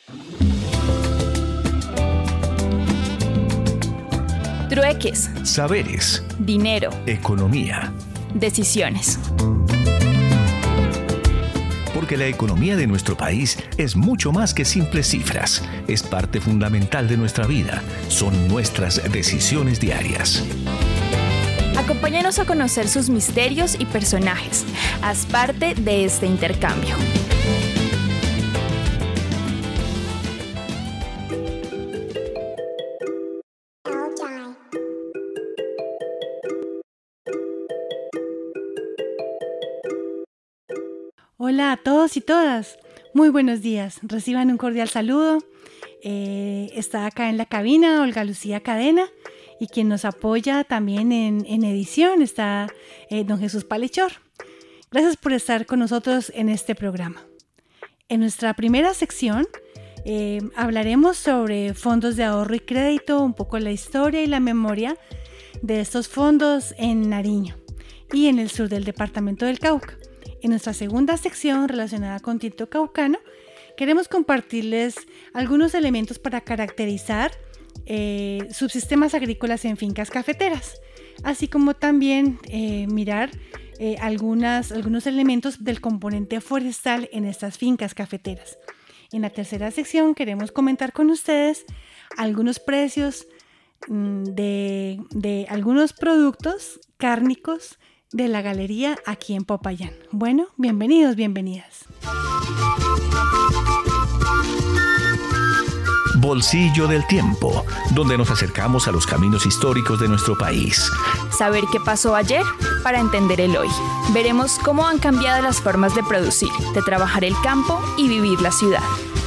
Trueques, Saberes, dinero, economía. decisiones. Porque la economía de nuestro país es mucho más que simples cifras. Es parte fundamental de nuestra vida. Son nuestras decisiones diarias. Acompáñanos a conocer sus misterios y personajes. Haz parte de este intercambio. Hola a todos y todas, muy buenos días, reciban un cordial saludo. Está acá en la cabina Olga Lucía Cadena y quien nos apoya también en edición está don Jesús Palechor. Gracias por estar con nosotros en este programa. En nuestra primera sección hablaremos sobre fondos de ahorro y crédito, un poco la historia y la memoria de estos fondos en Nariño y en el sur del departamento del Cauca. En nuestra segunda sección relacionada con tinto caucano, queremos compartirles algunos elementos para caracterizar subsistemas agrícolas en fincas cafeteras, así como también mirar algunos elementos del componente forestal en estas fincas cafeteras. En la tercera sección queremos comentar con ustedes algunos precios de algunos productos cárnicos de la galería aquí en Popayán. Bueno, bienvenidos, bienvenidas. Bolsillo del tiempo, donde nos acercamos a los caminos históricos de nuestro país. Saber qué pasó ayer para entender el hoy. Veremos cómo han cambiado las formas de producir, de trabajar el campo y vivir la ciudad.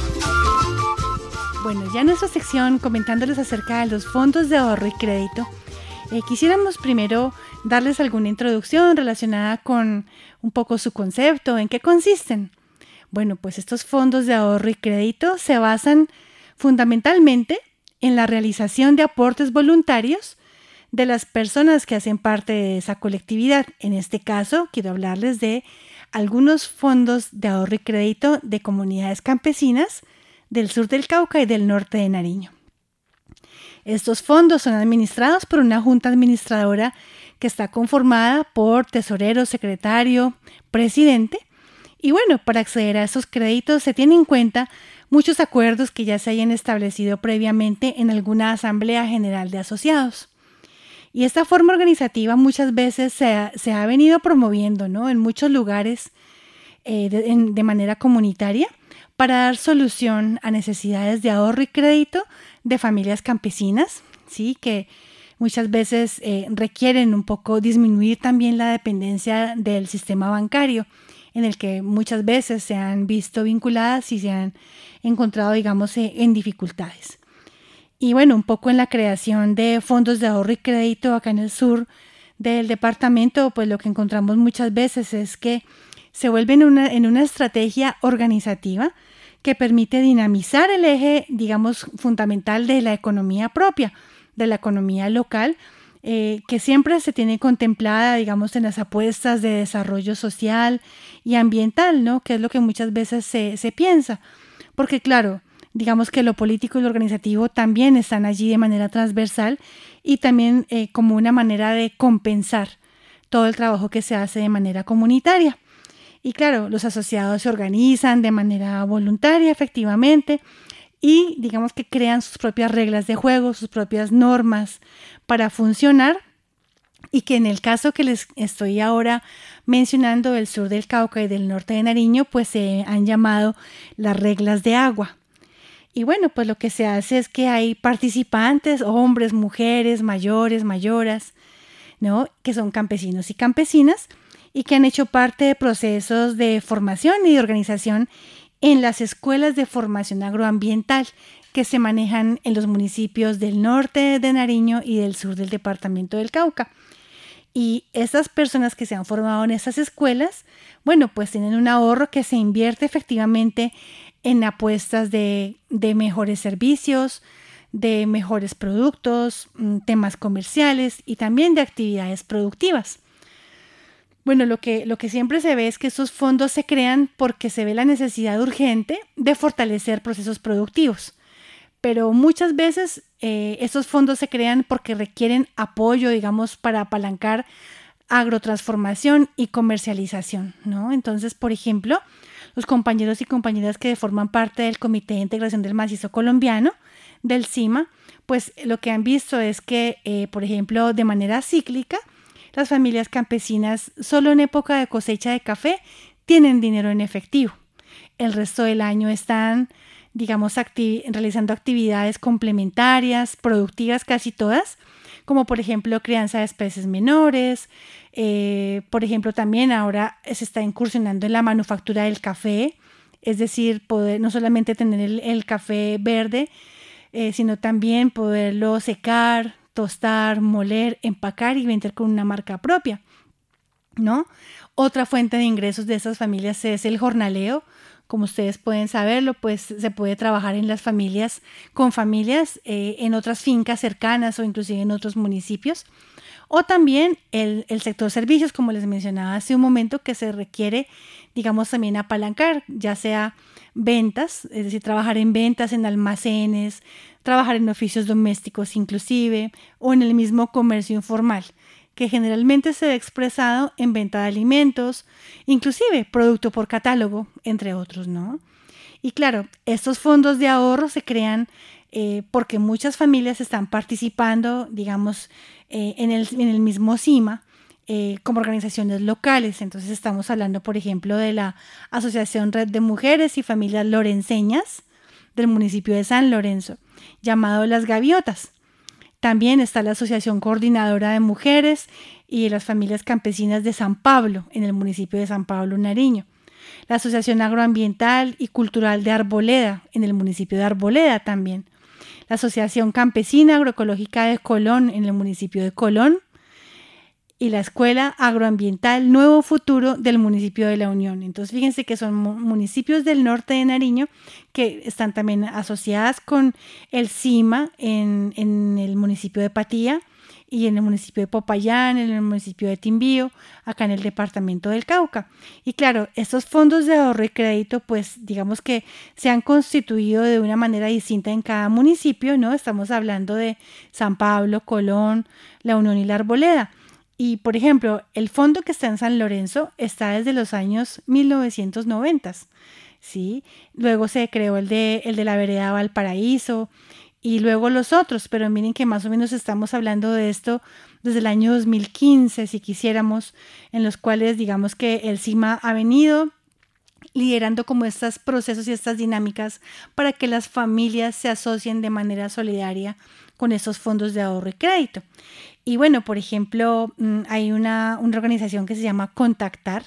Bueno, ya en nuestra sección comentándoles acerca de los fondos de ahorro y crédito, quisiéramos primero darles alguna introducción relacionada con un poco su concepto, en qué consisten. Bueno, pues estos fondos de ahorro y crédito se basan fundamentalmente en la realización de aportes voluntarios de las personas que hacen parte de esa colectividad. En este caso, quiero hablarles de algunos fondos de ahorro y crédito de comunidades campesinas del sur del Cauca y del norte de Nariño. Estos fondos son administrados por una junta administradora que está conformada por tesorero, secretario, presidente. Y bueno, para acceder a esos créditos se tienen en cuenta muchos acuerdos que ya se hayan establecido previamente en alguna asamblea general de asociados. Y esta forma organizativa muchas veces se ha venido promoviendo, ¿no?, en muchos lugares de manera comunitaria para dar solución a necesidades de ahorro y crédito de familias campesinas, ¿sí?, que muchas veces requieren un poco disminuir también la dependencia del sistema bancario, en el que muchas veces se han visto vinculadas y se han encontrado, digamos, en dificultades. Y bueno, un poco en la creación de fondos de ahorro y crédito acá en el sur del departamento, pues lo que encontramos muchas veces es que se vuelven en una estrategia organizativa que permite dinamizar el eje, digamos, fundamental de la economía propia, de la economía local, que siempre se tiene contemplada, digamos, en las apuestas de desarrollo social y ambiental, ¿no?, que es lo que muchas veces se piensa. Porque claro, digamos que lo político y lo organizativo también están allí de manera transversal y también como una manera de compensar todo el trabajo que se hace de manera comunitaria. Y claro, los asociados se organizan de manera voluntaria, efectivamente, y digamos que crean sus propias reglas de juego, sus propias normas para funcionar, y que en el caso que les estoy ahora mencionando del sur del Cauca y del norte de Nariño, pues se han llamado las reglas de agua. Y bueno, pues lo que se hace es que hay participantes, hombres, mujeres, mayores, mayoras, ¿no?, que son campesinos y campesinas y que han hecho parte de procesos de formación y de organización en las escuelas de formación agroambiental que se manejan en los municipios del norte de Nariño y del sur del departamento del Cauca. Y estas personas que se han formado en esas escuelas, bueno, pues tienen un ahorro que se invierte efectivamente en apuestas de mejores servicios, de mejores productos, temas comerciales y también de actividades productivas. Bueno, lo que siempre se ve es que estos fondos se crean porque se ve la necesidad urgente de fortalecer procesos productivos. Pero muchas veces estos fondos se crean porque requieren apoyo, digamos, para apalancar agrotransformación y comercialización, ¿no? Entonces, por ejemplo, los compañeros y compañeras que forman parte del Comité de Integración del Macizo Colombiano, del CIMA, pues lo que han visto es que, por ejemplo, de manera cíclica, las familias campesinas solo en época de cosecha de café tienen dinero en efectivo. El resto del año están, digamos, realizando actividades complementarias, productivas casi todas, como por ejemplo crianza de especies menores. Por ejemplo, también ahora se está incursionando en la manufactura del café, es decir, poder no solamente tener el café verde, sino también poderlo secar, tostar, moler, empacar y vender con una marca propia, ¿no? Otra fuente de ingresos de esas familias es el jornaleo. Como ustedes pueden saberlo, pues se puede trabajar con familias en otras fincas cercanas o inclusive en otros municipios. O también el sector servicios, como les mencionaba hace un momento, que se requiere, digamos, también apalancar, ya sea ventas, es decir, trabajar en ventas, en almacenes, trabajar en oficios domésticos inclusive, o en el mismo comercio informal, que generalmente se ve expresado en venta de alimentos, inclusive producto por catálogo, entre otros, ¿no? Y claro, estos fondos de ahorro se crean porque muchas familias están participando, digamos, en el mismo CIMA, como organizaciones locales. Entonces estamos hablando, por ejemplo, de la Asociación Red de Mujeres y Familias Lorenceñas del municipio de San Lorenzo, llamado Las Gaviotas. También está la Asociación Coordinadora de Mujeres y de las Familias Campesinas de San Pablo, en el municipio de San Pablo, Nariño. La Asociación Agroambiental y Cultural de Arboleda, en el municipio de Arboleda también. La Asociación Campesina Agroecológica de Colón, en el municipio de Colón. Y la Escuela Agroambiental Nuevo Futuro del municipio de La Unión. Entonces, fíjense que son municipios del norte de Nariño que están también asociadas con el CIMA en el municipio de Patía y en el municipio de Popayán, en el municipio de Timbío, acá en el departamento del Cauca. Y claro, estos fondos de ahorro y crédito, pues digamos que se han constituido de una manera distinta en cada municipio, ¿no? Estamos hablando de San Pablo, Colón, La Unión y La Arboleda. Y, por ejemplo, el fondo que está en San Lorenzo está desde los años 1990, ¿sí? Luego se creó el de la vereda Valparaíso y luego los otros, pero miren que más o menos estamos hablando de esto desde el año 2015, si quisiéramos, en los cuales digamos que el CIMA ha venido liderando como estos procesos y estas dinámicas para que las familias se asocien de manera solidaria con esos fondos de ahorro y crédito. Y bueno, por ejemplo, hay una organización que se llama Contactar,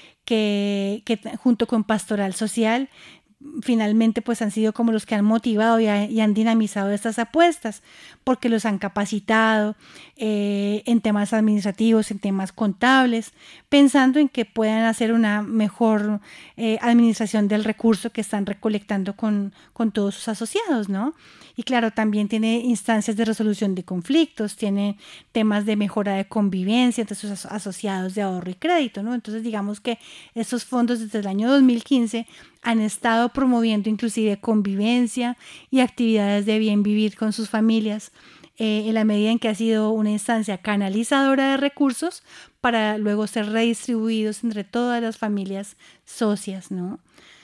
que junto con Pastoral Social, finalmente pues han sido como los que han motivado y han dinamizado estas apuestas, porque los han capacitado en temas administrativos, en temas contables, pensando en que puedan hacer una mejor administración del recurso que están recolectando con todos sus asociados, ¿no? Y claro, también tiene instancias de resolución de conflictos, tiene temas de mejora de convivencia entre sus asociados de ahorro y crédito, ¿no? Entonces digamos que estos fondos desde el año 2015 han estado promoviendo inclusive convivencia y actividades de bien vivir con sus familias, en la medida en que ha sido una instancia canalizadora de recursos para luego ser redistribuidos entre todas las familias socias, ¿no?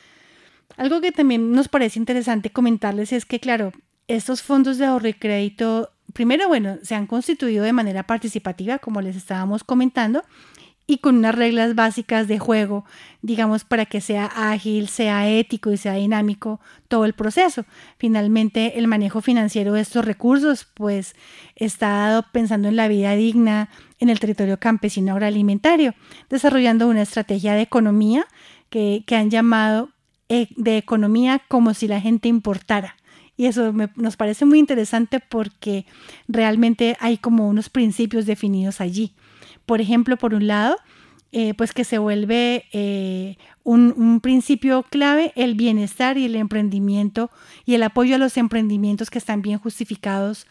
Algo que también nos parece interesante comentarles es que, claro, estos fondos de ahorro y crédito, primero, bueno, se han constituido de manera participativa, como les estábamos comentando, y con unas reglas básicas de juego, digamos, para que sea ágil, sea ético y sea dinámico todo el proceso. Finalmente, el manejo financiero de estos recursos, pues, está dado pensando en la vida digna en el territorio campesino agroalimentario, desarrollando una estrategia de economía que han llamado de economía como si la gente importara. Y eso nos parece muy interesante porque realmente hay como unos principios definidos allí. Por ejemplo, por un lado, pues que se vuelve un principio clave, el bienestar y el emprendimiento y el apoyo a los emprendimientos que están bien justificados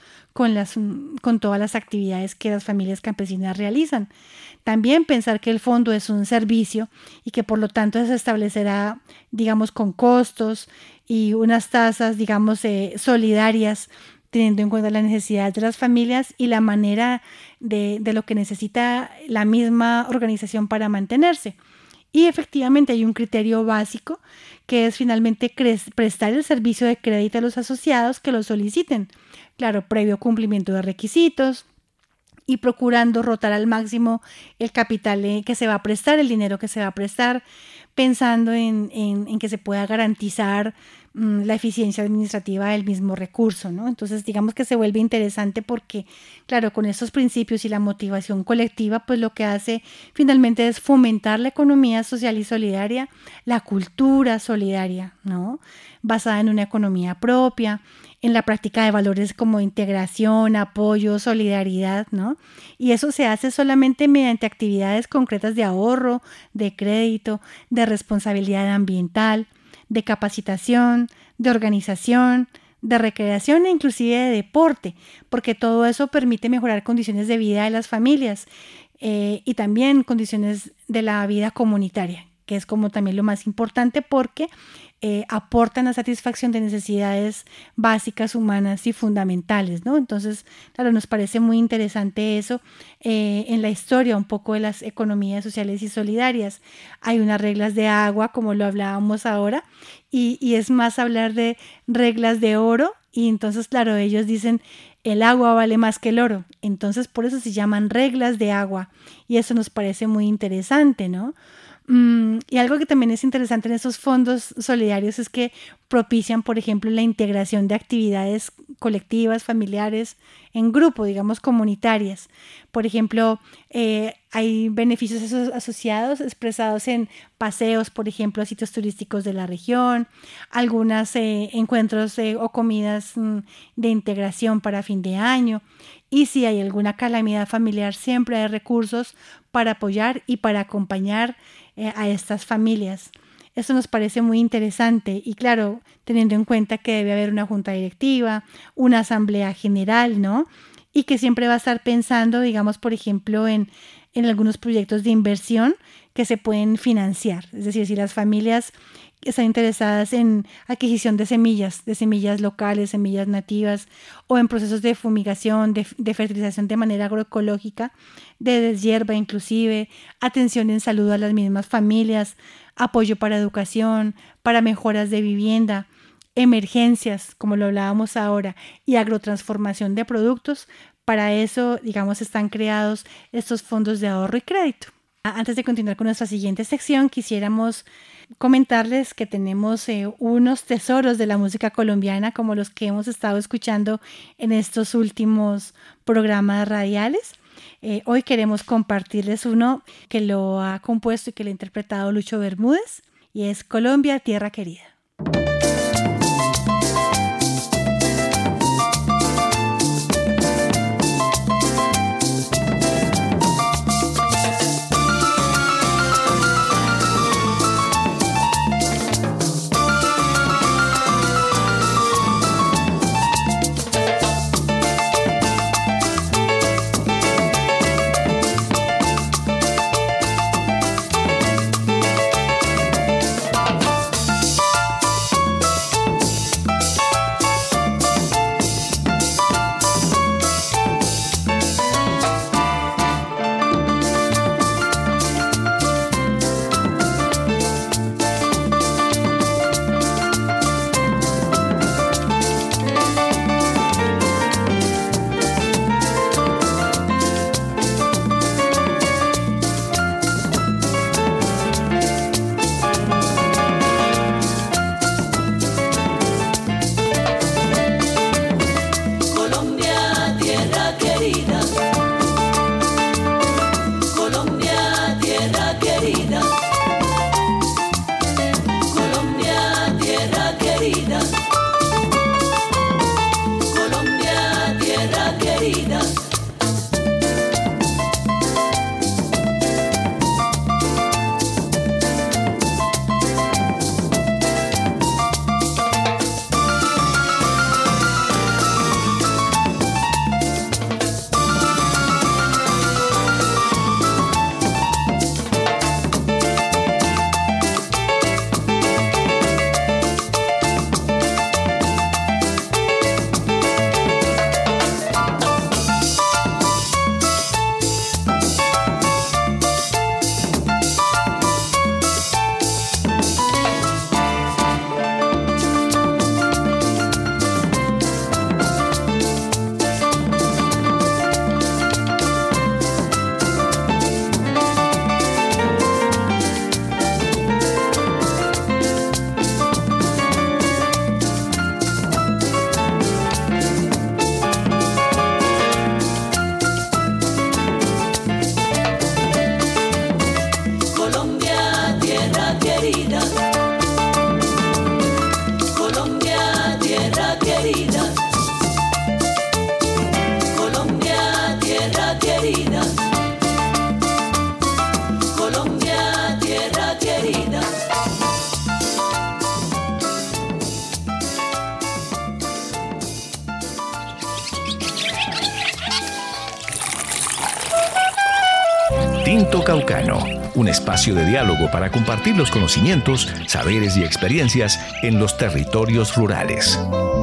con todas las actividades que las familias campesinas realizan. También pensar que el fondo es un servicio y que por lo tanto se establecerá, digamos, con costos y unas tasas, digamos, solidarias, teniendo en cuenta las necesidades de las familias y la manera de lo que necesita la misma organización para mantenerse. Y efectivamente hay un criterio básico que es finalmente prestar el servicio de crédito a los asociados que lo soliciten. Claro, previo cumplimiento de requisitos y procurando rotar al máximo el capital que se va a prestar, el dinero que se va a prestar, pensando en que se pueda garantizar la eficiencia administrativa del mismo recurso, ¿no? Entonces, digamos que se vuelve interesante porque, claro, con estos principios y la motivación colectiva, pues lo que hace finalmente es fomentar la economía social y solidaria, la cultura solidaria, ¿no? Basada en una economía propia, en la práctica de valores como integración, apoyo, solidaridad, ¿no? Y eso se hace solamente mediante actividades concretas de ahorro, de crédito, de responsabilidad ambiental, de capacitación, de organización, de recreación e inclusive de deporte, porque todo eso permite mejorar condiciones de vida de las familias y también condiciones de la vida comunitaria, que es como también lo más importante porque aportan la satisfacción de necesidades básicas, humanas y fundamentales, ¿no? Entonces, claro, nos parece muy interesante eso en la historia un poco de las economías sociales y solidarias. Hay unas reglas de agua, como lo hablábamos ahora, y es más hablar de reglas de oro, y entonces, claro, ellos dicen el agua vale más que el oro, entonces por eso se llaman reglas de agua, y eso nos parece muy interesante, ¿no? Y algo que también es interesante en esos fondos solidarios es que propician, por ejemplo, la integración de actividades colectivas, familiares, en grupo, digamos, comunitarias. Por ejemplo, hay beneficios asociados expresados en paseos, por ejemplo, a sitios turísticos de la región, algunos encuentros o comidas de integración para fin de año. Y si hay alguna calamidad familiar, siempre hay recursos para apoyar y para acompañar a estas familias. Esto nos parece muy interesante y claro, teniendo en cuenta que debe haber una junta directiva, una asamblea general, ¿no? Y que siempre va a estar pensando, digamos, por ejemplo, en algunos proyectos de inversión que se pueden financiar. Es decir, si las familias están interesadas en adquisición de semillas locales, semillas nativas, o en procesos de fumigación, de fertilización de manera agroecológica, de deshierva inclusive, atención en salud a las mismas familias, apoyo para educación, para mejoras de vivienda, emergencias, como lo hablábamos ahora, y agrotransformación de productos. Para eso, digamos, están creados estos fondos de ahorro y crédito. Antes de continuar con nuestra siguiente sección, quisiéramos comentarles que tenemos unos tesoros de la música colombiana como los que hemos estado escuchando en estos últimos programas radiales. Hoy queremos compartirles uno que lo ha compuesto y que lo ha interpretado Lucho Bermúdez y es Colombia, Tierra Querida. Tinto Caucano, un espacio de diálogo para compartir los conocimientos, saberes y experiencias en los territorios rurales.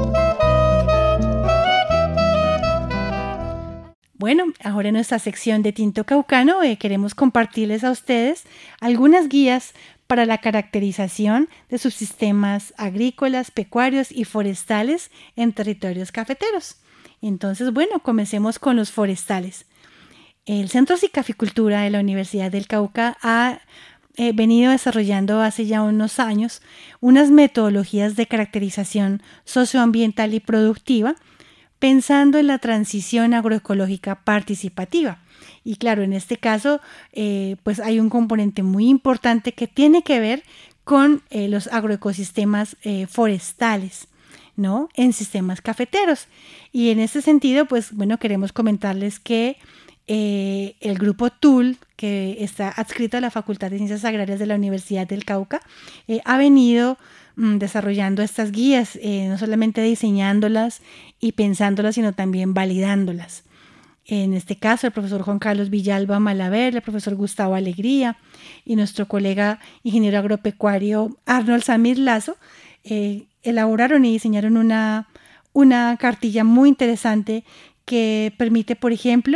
Bueno, ahora en nuestra sección de Tinto Caucano queremos compartirles a ustedes algunas guías para la caracterización de subsistemas agrícolas, pecuarios y forestales en territorios cafeteros. Entonces, bueno, comencemos con los forestales. El Centro Cicaficultura de la Universidad del Cauca ha venido desarrollando hace ya unos años unas metodologías de caracterización socioambiental y productiva, pensando en la transición agroecológica participativa. Y claro, en este caso, pues hay un componente muy importante que tiene que ver con los agroecosistemas forestales, ¿no? En sistemas cafeteros. Y en este sentido, pues bueno, queremos comentarles que el grupo TUL, que está adscrito a la Facultad de Ciencias Agrarias de la Universidad del Cauca, ha venido desarrollando estas guías, no solamente diseñándolas y pensándolas, sino también validándolas. En este caso, el profesor Juan Carlos Villalba Malaver, el profesor Gustavo Alegría y nuestro colega ingeniero agropecuario Arnold Samir Lazo elaboraron y diseñaron una cartilla muy interesante que permite, por ejemplo,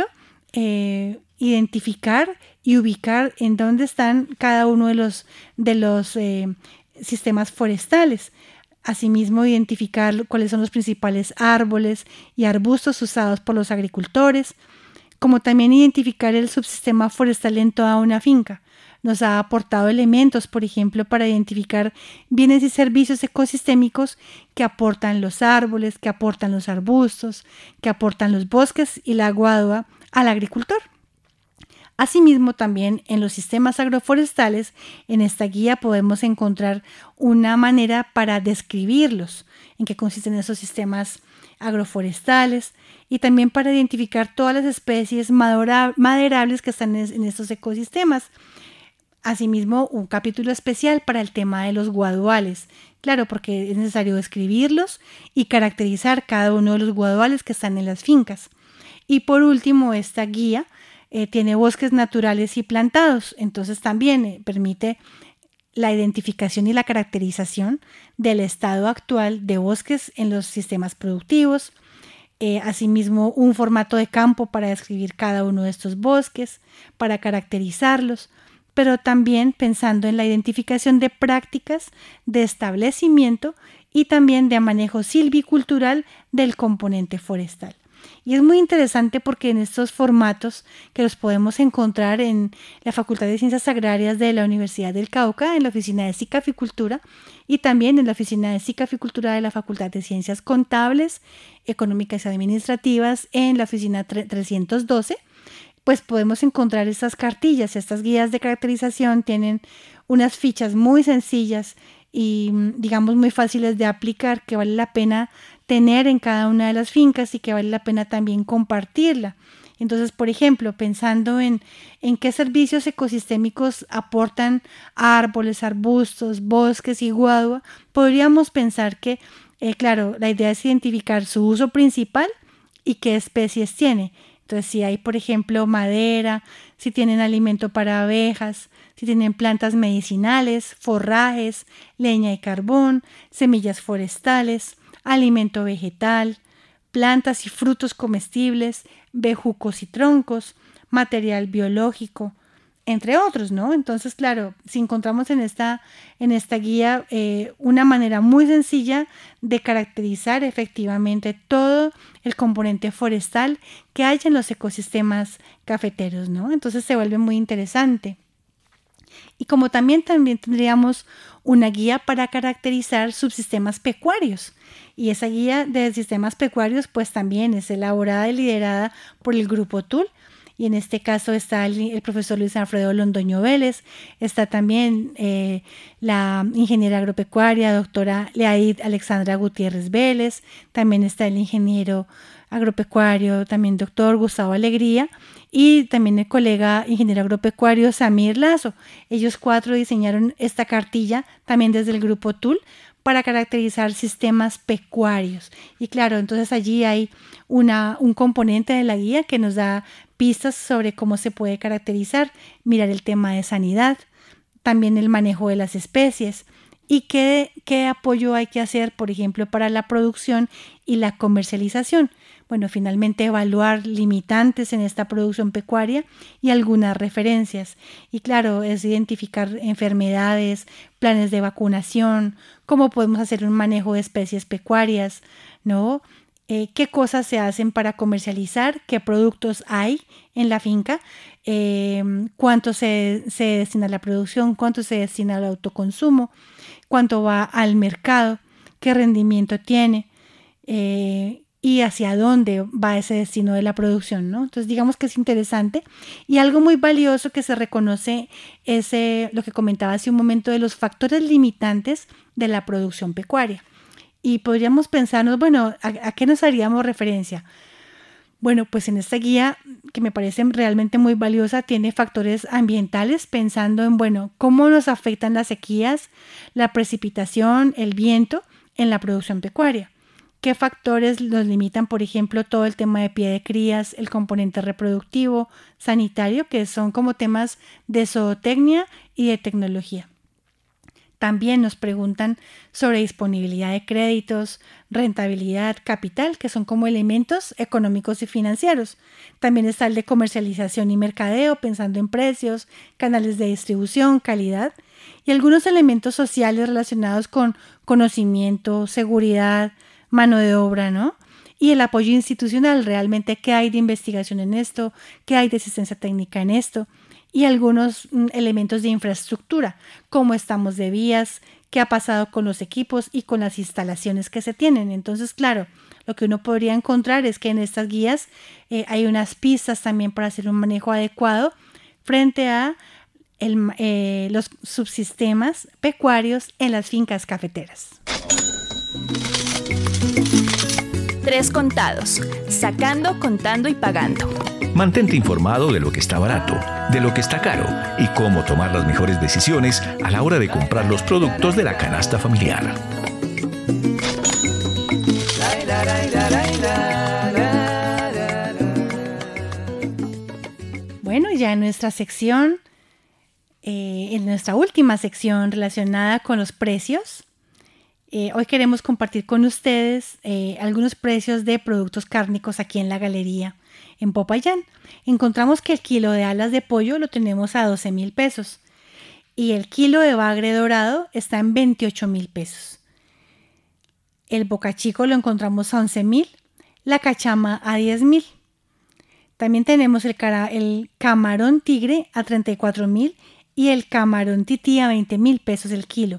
identificar y ubicar en dónde están cada uno de los sistemas forestales. Asimismo, identificar cuáles son los principales árboles y arbustos usados por los agricultores, como también identificar el subsistema forestal en toda una finca. Nos ha aportado elementos, por ejemplo, para identificar bienes y servicios ecosistémicos que aportan los árboles, que aportan los arbustos, que aportan los bosques y la guadua al agricultor. Asimismo, también en los sistemas agroforestales, en esta guía podemos encontrar una manera para describirlos, en qué consisten esos sistemas agroforestales y también para identificar todas las especies maderables que están en estos ecosistemas. Asimismo, un capítulo especial para el tema de los guaduales, claro, porque es necesario describirlos y caracterizar cada uno de los guaduales que están en las fincas. Y por último, esta guía tiene bosques naturales y plantados, entonces también permite la identificación y la caracterización del estado actual de bosques en los sistemas productivos, asimismo un formato de campo para describir cada uno de estos bosques, para caracterizarlos, pero también pensando en la identificación de prácticas de establecimiento y también de manejo silvicultural del componente forestal. Y es muy interesante porque en estos formatos que los podemos encontrar en la Facultad de Ciencias Agrarias de la Universidad del Cauca, en la Oficina de Cicaficultura y también en la Oficina de Cicaficultura de la Facultad de Ciencias Contables, Económicas y Administrativas en la Oficina 312, pues podemos encontrar estas cartillas, estas guías de caracterización. Tienen unas fichas muy sencillas y digamos muy fáciles de aplicar, que vale la pena tener en cada una de las fincas y que vale la pena también compartirla. Entonces, por ejemplo, pensando en qué servicios ecosistémicos aportan árboles, arbustos, bosques y guadua, podríamos pensar que, claro, la idea es identificar su uso principal y qué especies tiene. Entonces, si hay, por ejemplo, madera, si tienen alimento para abejas, si tienen plantas medicinales, forrajes, leña y carbón, semillas forestales, alimento vegetal, plantas y frutos comestibles, bejucos y troncos, material biológico, entre otros, ¿no? Entonces, claro, si encontramos en esta guía una manera muy sencilla de caracterizar efectivamente todo el componente forestal que hay en los ecosistemas cafeteros, ¿no? Entonces se vuelve muy interesante. Y como también tendríamos una guía para caracterizar subsistemas pecuarios. Y esa guía de sistemas pecuarios pues también es elaborada y liderada por el grupo TUL. Y en este caso está el profesor Luis Alfredo Londoño Vélez, está también la ingeniera agropecuaria, doctora Leaid Alexandra Gutiérrez Vélez, también está el ingeniero agropecuario, también doctor Gustavo Alegría, y también el colega ingeniero agropecuario Samir Lazo. Ellos 4 diseñaron esta cartilla también desde el grupo TUL para caracterizar sistemas pecuarios. Y claro, entonces allí hay un componente de la guía que nos da pistas sobre cómo se puede caracterizar, mirar el tema de sanidad, también el manejo de las especies y qué apoyo hay que hacer, por ejemplo, para la producción y la comercialización. Bueno, finalmente evaluar limitantes en esta producción pecuaria y algunas referencias. Y claro, es identificar enfermedades, planes de vacunación, cómo podemos hacer un manejo de especies pecuarias, ¿no? Qué cosas se hacen para comercializar, qué productos hay en la finca, cuánto se destina a la producción, cuánto se destina al autoconsumo, cuánto va al mercado, qué rendimiento tiene y hacia dónde va ese destino de la producción, ¿no? Entonces digamos que es interesante y algo muy valioso que se reconoce es lo que comentaba hace un momento de los factores limitantes de la producción pecuaria. Y podríamos pensarnos, bueno, ¿a qué nos haríamos referencia? Bueno, pues en esta guía, que me parece realmente muy valiosa, tiene factores ambientales, pensando en, bueno, cómo nos afectan las sequías, la precipitación, el viento en la producción pecuaria. ¿Qué factores nos limitan, por ejemplo, todo el tema de pie de crías, el componente reproductivo, sanitario, que son como temas de zootecnia y de tecnología? También nos preguntan sobre disponibilidad de créditos, rentabilidad, capital, que son como elementos económicos y financieros. También está el de comercialización y mercadeo, pensando en precios, canales de distribución, calidad y algunos elementos sociales relacionados con conocimiento, seguridad, mano de obra, ¿no? Y el apoyo institucional, realmente qué hay de investigación en esto, qué hay de asistencia técnica en esto. Y algunos elementos de infraestructura, cómo estamos de vías, qué ha pasado con los equipos y con las instalaciones que se tienen. Entonces, claro, lo que uno podría encontrar es que en estas guías hay unas pistas también para hacer un manejo adecuado frente a los subsistemas pecuarios en las fincas cafeteras. 3 contados, sacando, contando y pagando. Mantente informado de lo que está barato, de lo que está caro y cómo tomar las mejores decisiones a la hora de comprar los productos de la canasta familiar. Bueno, ya en nuestra sección, en nuestra última sección relacionada con los precios, hoy queremos compartir con ustedes algunos precios de productos cárnicos aquí en la galería. En Popayán encontramos que el kilo de alas de pollo lo tenemos a 12,000 pesos y el kilo de bagre dorado está en 28,000 pesos. El bocachico lo encontramos a 11,000, la cachama a 10,000. También tenemos el camarón tigre a 34,000 y el camarón tití a 20,000 pesos el kilo.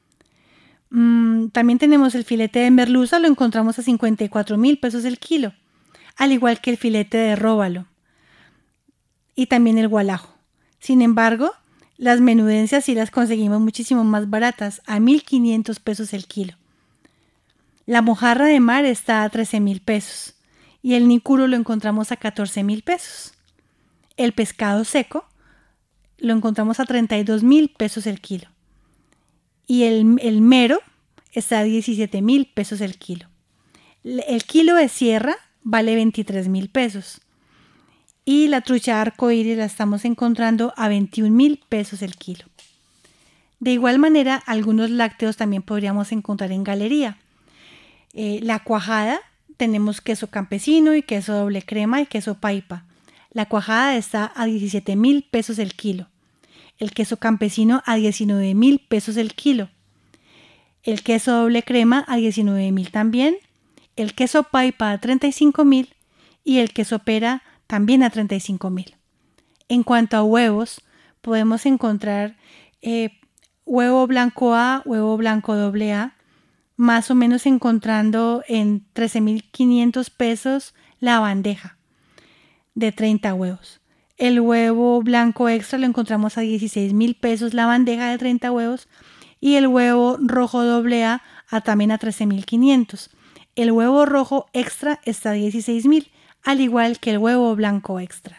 También tenemos el filete de merluza, lo encontramos a 54,000 pesos el kilo, al igual que el filete de róbalo y también el gualajo. Sin embargo, las menudencias sí las conseguimos muchísimo más baratas, a 1,500 pesos el kilo. La mojarra de mar está a 13,000 pesos y el nicuro lo encontramos a 14,000 pesos. El pescado seco lo encontramos a 32,000 pesos el kilo y el mero está a 17,000 pesos el kilo. El kilo de sierra vale 23,000 pesos. Y la trucha arcoíris la estamos encontrando a 21,000 pesos el kilo. De igual manera, algunos lácteos también podríamos encontrar en galería. La cuajada, tenemos queso campesino y queso doble crema y queso paipa. La cuajada está a 17,000 pesos el kilo. El queso campesino a 19,000 pesos el kilo. El queso doble crema a 19,000 también. El queso paipa a 35,000 y el queso pera también a 35,000. En cuanto a huevos, podemos encontrar huevo blanco A, huevo blanco AA, más o menos encontrando en 13,500 pesos la bandeja de 30 huevos. El huevo blanco extra lo encontramos a 16,000 pesos la bandeja de 30 huevos y el huevo rojo AA también a 13,500. El huevo rojo extra está a 16,000, al igual que el huevo blanco extra.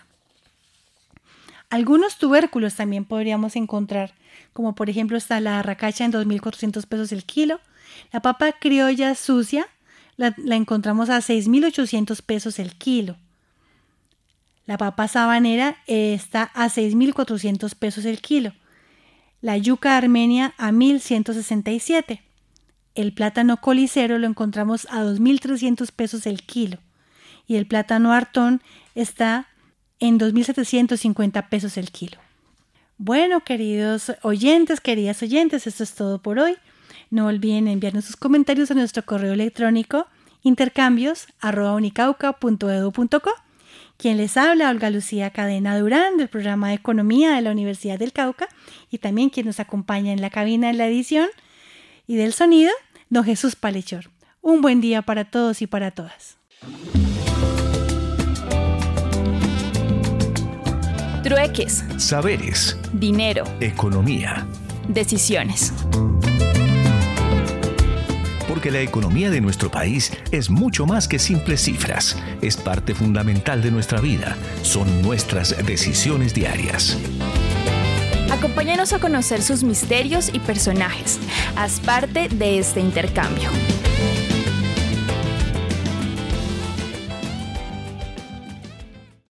Algunos tubérculos también podríamos encontrar, como por ejemplo está la arracacha en 2,400 pesos el kilo, La papa criolla sucia la encontramos a 6.800 pesos el kilo. La papa sabanera está a 6.400 pesos el kilo. La yuca armenia a 1.167. El plátano colicero lo encontramos a 2.300 pesos el kilo. Y el plátano Artón está en 2.750 pesos el kilo. Bueno, queridos oyentes, queridas oyentes, esto es todo por hoy. No olviden enviarnos sus comentarios a nuestro correo electrónico intercambios@unicauca.edu.co. Quien les habla, Olga Lucía Cadena Durán, del programa de Economía de la Universidad del Cauca, y también quien nos acompaña en la cabina en la edición y del sonido, don Jesús Palechor. Un buen día para todos y para todas. Trueques, Saberes, dinero, economía. decisiones. Porque la economía de nuestro país es mucho más que simples cifras. Es parte fundamental de nuestra vida. Son nuestras decisiones diarias. Acompáñanos a conocer sus misterios y personajes. Haz parte de este intercambio.